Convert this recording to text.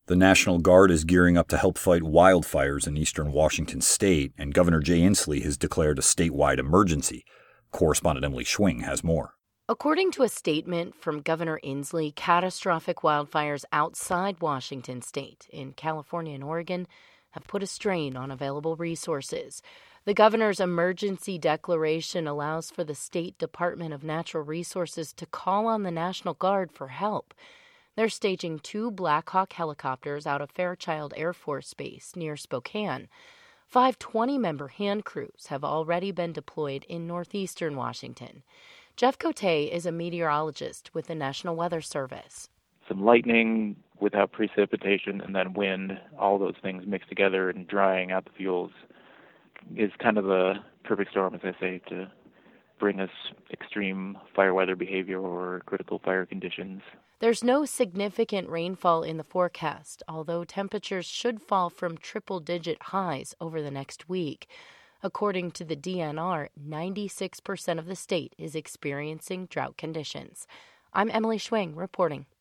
The National Guard is gearing up to help fight wildfires in eastern Washington state, and Governor Jay Inslee has declared a statewide emergency. Correspondent Emily Schwing has more. According to a statement from Governor Inslee, catastrophic wildfires outside Washington state, in California and Oregon, have put a strain on available resources. The governor's emergency declaration allows for the State Department of Natural Resources to call on the National Guard for help. They're staging 2 Black Hawk helicopters out of Fairchild Air Force Base near Spokane. 5 20-member hand crews have already been deployed in northeastern Washington. Jeff Cote is a meteorologist with the National Weather Service. Some lightning without precipitation and then wind, all those things mixed together and drying out the fuels is kind of the perfect storm, as I say, to bring us extreme fire weather behavior or critical fire conditions. There's no significant rainfall in the forecast, although temperatures should fall from triple-digit highs over the next week. According to the DNR, 96% of the state is experiencing drought conditions. I'm Emily Schwing reporting.